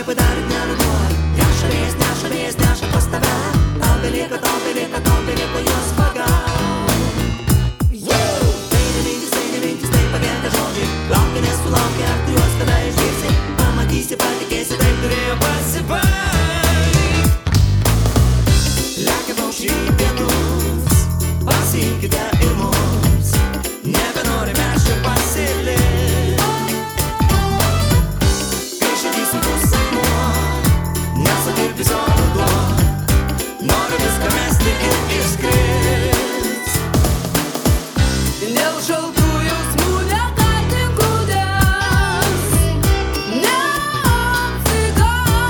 padaryt nenuduot. Neša pas tave, tau belieka juos pagaut. Tai nemintis, tai pagenka žodžiai. Laukia, nesulaukia, ar tu juos kada išgirsi. Pamatysi, patikėsi, taip turėjo pasibaigt. Lekia paukščiai į pietus, pasiimkite ir mus. Nebenori mes čia pasilikt. Kai širdį sunkus sapnuo, nesudirbsiu ruduo. Noriu viską mesti ir išskrist. Dėl šaltų jausmų nekaltink rudens, neapsigauk,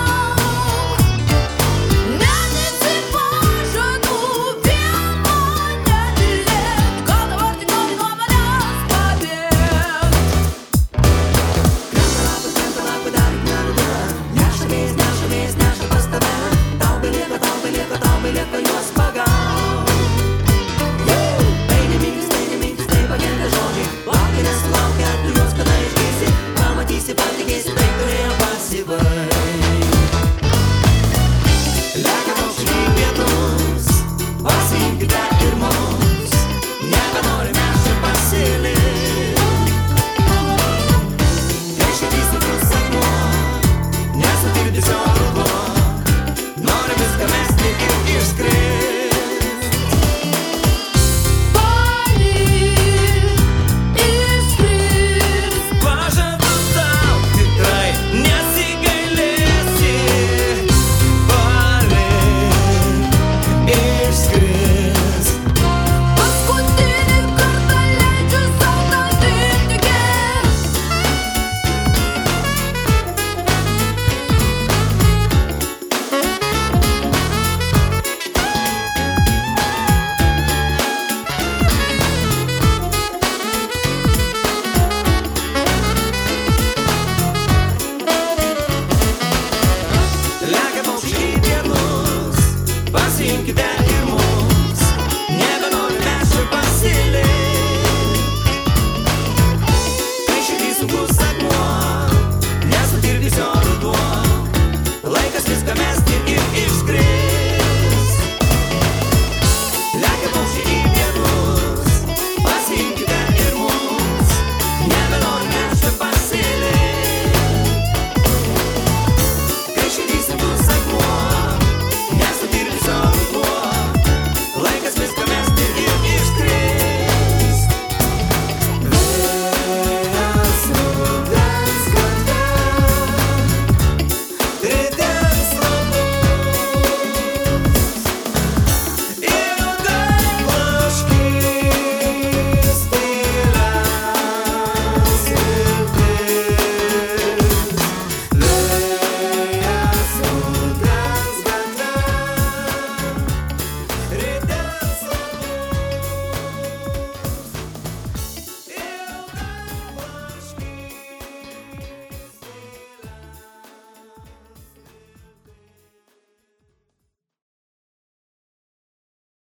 netiksi pažadų, vien mane mylėk. Gal dabar tik nori nuo manęs pabėgt. Krenta lapai, daryk neruduot. Neša vėjas, neša pas tave. Tau belieka juos pagaut. Tai nemintis, tai pagenka žodžiai. Laukia, nesulaukia, tu juos kada išgirsi. Pamatysi, patikėsi, taip turėjo pasibaigt.